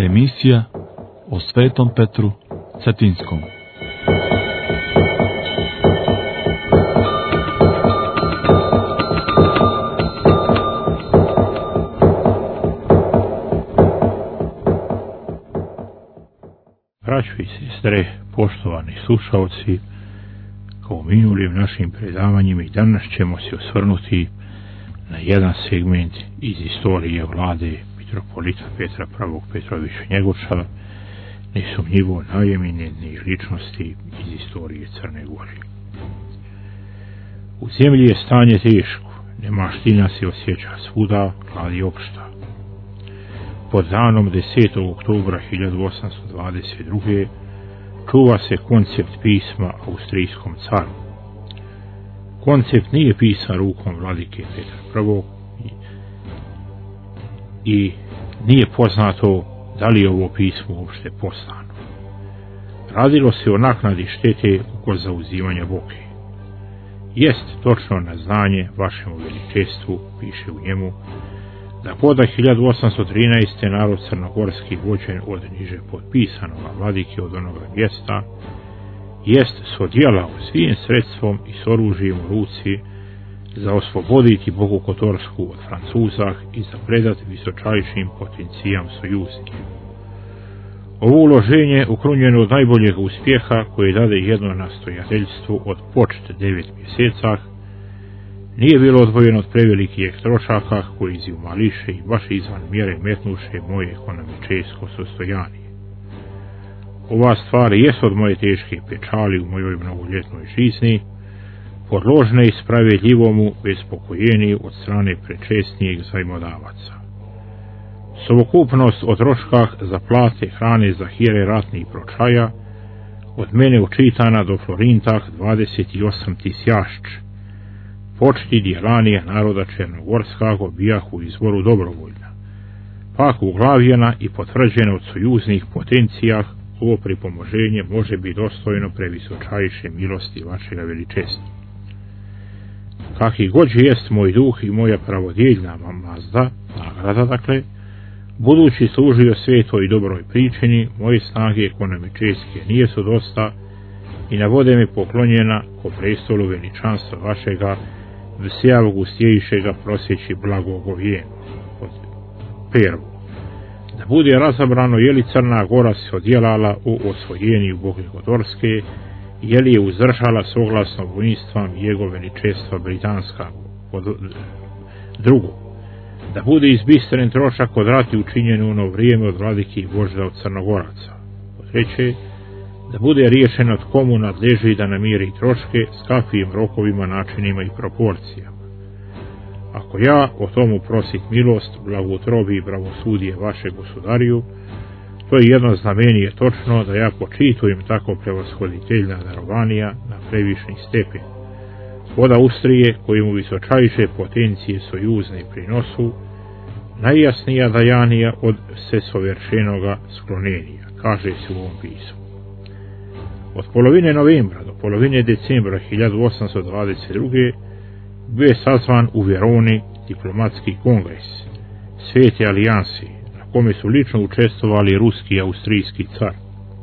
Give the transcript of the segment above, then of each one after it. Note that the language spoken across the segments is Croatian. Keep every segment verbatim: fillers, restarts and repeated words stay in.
Emisija o Svetom Petru Cetinskom. Braćo i sestre, poštovani slušalci, kao minulim našim predavanjima i danas ćemo se osvrnuti na jedan segment iz istorije vlade mitropolita Petra Prvog Petrovića Njegoša, nesumnjivo najeminentnijih ličnosti iz istorije Crne Gore. U zemlji je stanje teško, nemaština se osjeća svuda, glad je opšta. Pod danom desetog oktobra hiljadu osamsto dvadeset druge čuva se koncept pisma austrijskom caru. Koncept nije pisan rukom vladike Petra Prvog i, i nije poznato da li je ovo pismo uopšte poslano. Radilo se o naknadi štete oko zauzimanja Boke. Jest točno na znanje vašemu veličestvu, piše u njemu, da poda hiljadu osamsto trinaeste narod crnogorski vođen od niže potpisanoga vladike od onoga mjesta, jest sodjelao svim sredstvom i s oružjem u ruci za osloboditi Boku Kotorsku od Francuza i za predati visočajšim potencijam sojuznikom. Ovo uloženje, ukrunjeno od najboljeg uspjeha koje dade jedno nastojateljstvo od počet devet mjeseca, nije bilo odvojeno od prevelikih trošaka koji izumališe i baš izvan mjere metnuše moje ekonomičesko sostojanje. Ova stvar jest od moje teške pečali u mojoj mnogoljetnoj žizni, podložne i spravedljivomu bespokojeni od strane prečesnijeg zajmodavaca. Sovokupnost o troškah za plate hrane za hire ratnih pročaja od mene učitana do florintah dvadeset osam tisjašč, počti djelanije naroda Černogorskog bijah u izvoru dobrovoljna, pak uglavljena i potvrđena od sojuznih potencijah, ovo pripomoženje može biti dostojno previsočajše milosti vašega veličestva. Kakvi god jest moj duh i moja pravodjeljna mazda, nagrada dakle, budući služio svetoj i dobroj pričini, moje snage ekonomičeske nije su dosta i navode me poklonjena ko prestolu veličanstva vašega vsejavogustjejišega prosjeći blagogovijenu. Prvo, da bude razabrano je li Crna Gora se odjelala u osvojenju Boke Kotorske, je li je uzdržala soglasno vojnstvom jego veličestva britanska. Drugo, da bude izbistren trošak od rati učinjen u ono vrijeme od vladike i vožda od Crnogoraca. Treće, da bude riješeno od komu nadleži da namiri troške s kakvim rokovima, načinima i proporcijama. Ako ja o tomu prosit milost, blagotrobi i pravosudje vaše gospodariju, to je jedno znamenje točno da ja počitujem tako prevoshoditeljna darovanija na previšni stepen. Od Austrije, kojemu visočajše potencije sojuzne prinosu, najjasnija dajanija od sesoveršenoga sklonenja, kaže se u ovom pismu. Od polovine novembra do polovine decembra hiljadu osamsto dvadeset druge bio je sazvan u Veroni diplomatski kongres Svete alijanse, na kome su lično učestvovali ruski i austrijski car.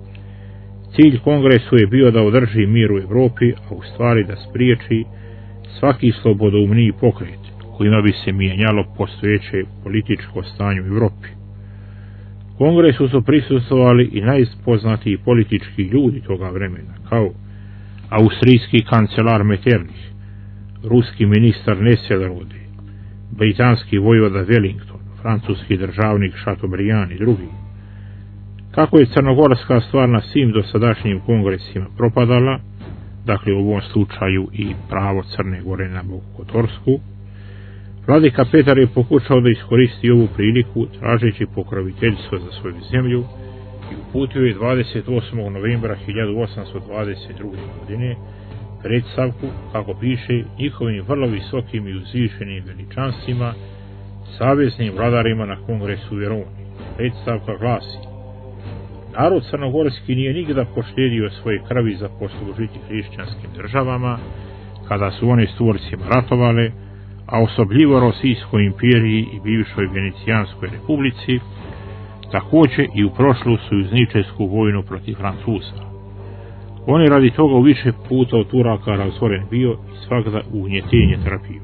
Cilj kongresu je bio da održi mir u Europi, a u stvari da spriječi svaki slobodoumniji pokret kojima bi se mijenjalo postojeće političko stanje u Europi. Kongresu su prisustvovali i najpoznatiji politički ljudi toga vremena, kao austrijski kancelar Metternich, ruski ministar Nesselrode, britanski vojvoda Wellington, francuski državnik Chateaubriand i drugi. Kako je crnogorska stvar na svim dosadašnjim kongresima propadala, dakle u ovom slučaju i pravo Crne Gore na Boku Kotorsku, vladika Petar je pokušao da iskoristi ovu priliku tražeći pokroviteljstvo za svoju zemlju i uputio je dvadeset osmog novembra hiljadu osamsto dvadeset druge godine predstavku, kako piše, njihovim vrlo visokim i uzvišenim veličanstvima, saveznim vladarima na kongresu u Veroni. Predstavka glasi: narod crnogorski nije nikada poštedio svoje krvi za poslužiti hrišćanskim državama, kada su one s Turcima ratovale, a osobljivo Rosijskoj imperiji i bivšoj Venecijanskoj republici, također i u prošlu sojuzničku vojnu protiv Francuza. On je radi toga u više puta od Turaka razoren bio i svakda ugnjetenje trpio.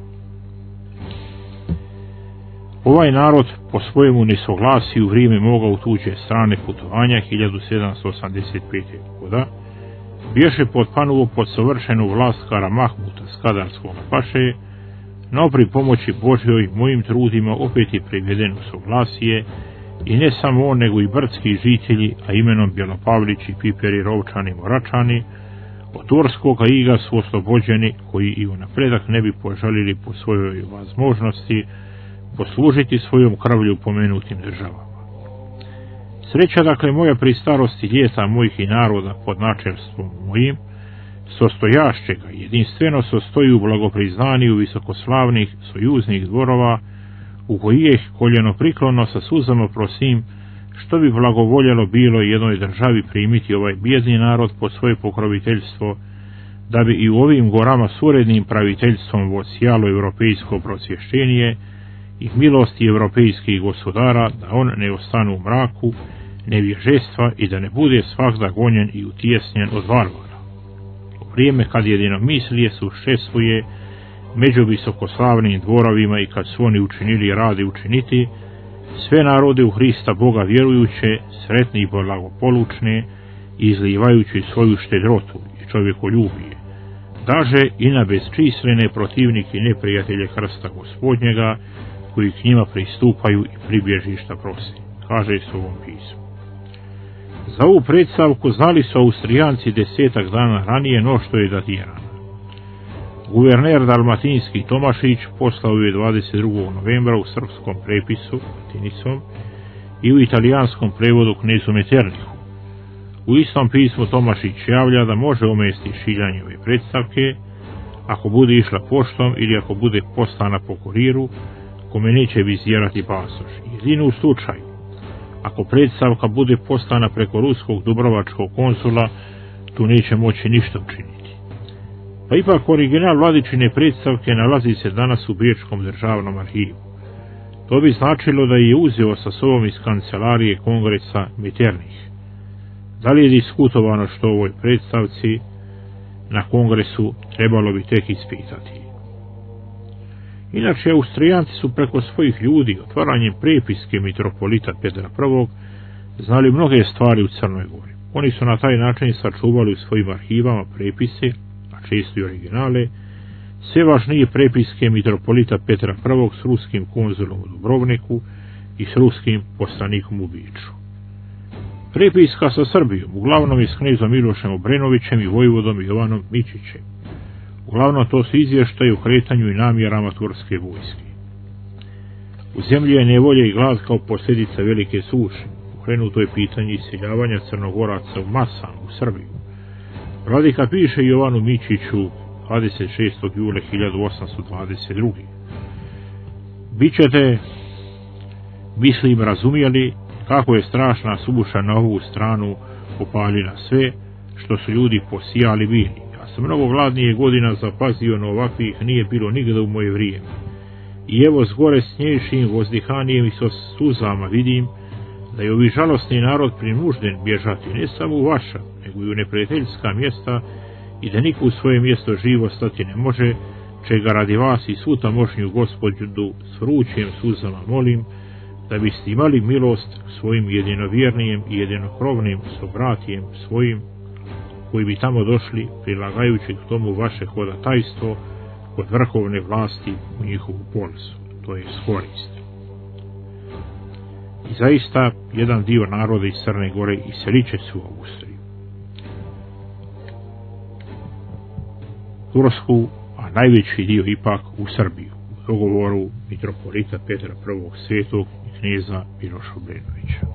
Ovaj narod po svojemu nesoglasiju u vrijeme moga u tuđe strane putovanja hiljadu sedamsto osamdeset pete. goda bješe potpanuo pod savršenu vlast Kara Mahmuta Skadarskog paše, no pri pomoći Božjoj mojim trudima opet je priveden u soglasije i ne samo on nego i brdski žitelji, a imenom Bjelopavlići, Piperi, Rovčani, Moračani, od turskoga iga su oslobođeni, koji i u napredak ne bi požalili po svojoj возможnosti poslužiti svojom krvlju pomenutim državama. Sreća dakle moja pri starosti ljeta mojih i naroda pod načelstvom mojim, sostojašćega jedinstveno sostoji u blagopriznaniju visokoslavnih sojuznih dvorova, u kojih koljeno priklono sa suzama prosim, što bi blagovoljelo bilo jednoj državi primiti ovaj bijedni narod pod svoje pokroviteljstvo, da bi i u ovim gorama s urednim praviteljstvom vosijalo europejsko prosvješćenje i milosti europejskih gospodara, da on ne ostane u mraku nevježestva i da ne bude svakda gonjen i utjesnjen od varvara. U vrijeme kad jedinomislije sušestvuje među visokoslavnim dvorovima i kad su oni učinili radi učiniti, sve narode u Hrista Boga vjerujuće, sretni i blagopolučne, izlivajući svoju štedrotu i čovjekoljubije, daže i na bezčislene protivnike i neprijatelje krsta Gospodnjega, koji k njima pristupaju i pribježišta prosi, kaže se u ovom pismu. Za ovu predstavku znali su Austrijanci desetak dana ranije no što je datirana. Guverner dalmatinski Tomašić poslao je dvadeset drugog novembra u srpskom prepisu latinicom i u italijanskom prevodu knezu Metternichu. U istom pismu Tomašić javlja da može omesti šiljanje ove predstavke ako bude išla poštom ili ako bude poslana po kuriru kome neće vizirati pasoš. Jedino u slučaju ako predstavka bude poslana preko ruskog dubrovačkog konsula, tu neće moći ništa učiniti. Pa ipak original Vladičine predstavke nalazi se danas u Bečkom državnom arhivu. To bi značilo da je uzeo sa sobom iz kancelarije kongresa Metternich. Da li je diskutovano što o ovoj predstavci na kongresu trebalo bi tek ispitati. Inače, Austrijanci su preko svojih ljudi otvaranjem prepiske mitropolita Petra I. znali mnoge stvari u Crnoj Gori. Oni su na taj način sačuvali u svojim arhivama prepise, a često i originale, sve važnije prepiske mitropolita Petra I. s ruskim konzulom u Dubrovniku i s ruskim poslanikom u Biču. Prepiska sa Srbijom, uglavnom i s knezom Milošem Obrenovićem i vojvodom Jovanom Mičićem. Uglavnom to su izvještaje o kretanju i namjerama turske vojske. U zemlji je nevolja i glad kao posljedica velike suše. Pokrenuto je pitanje iseljavanja Crnogoraca u masama u Srbiju. Vladika piše Jovanu Mičiću dvadeset šestog jula hiljadu osamsto dvadeset druge. Bićete, mislim, razumjeli kako je strašna suša na ovu stranu popalila sve što su ljudi posijali bili. Ja sam mnogo gladnije godina zapazio, no ovakvih nije bilo nigde u moje vrijeme. I evo zgore snješim vozdihanijem i sa suzama vidim da je ovi žalostni narod prinužden bježati ne samo u vaša, nego i u neprijateljska mjesta i da niko u svoje mjesto živo stati ne može, čega radi vas i svu tamošnju Gospodu s vrućim suzama molim, da biste imali milost svojim jedinovjernijem i jedinokrovnim sobratijem svojim, koji bi tamo došli prilagajući k tomu vaše hodatajstvo kod vrhovne vlasti u njihovu polisu, to je korist. I zaista jedan dio naroda iz Crne Gore iselit će se u Austriju, Tursku, a najveći dio ipak u Srbiju, u dogovoru mitropolita Petra I. Svetog i kneza Miloša Obrenovića.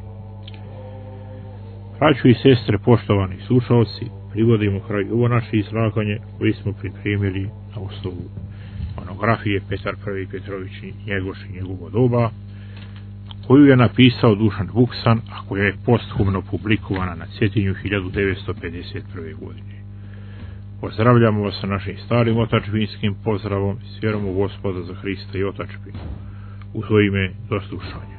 Braćo i sestre, poštovani slušalci, privodimo kraju ovo naše izlaganje koje smo pripremili na osnovu monografije Petar I. Petrović Njegoš i njegovo doba, koju je napisao Dušan Vuksan, a koja je posthumno publikovana na Cetinju hiljadu devetsto pedeset prve. godine. Pozdravljamo vas sa našim starim otačbinskim pozdravom s vjerom u Gospoda za Hrista i otačbinu. U svoje ime, do slušanja.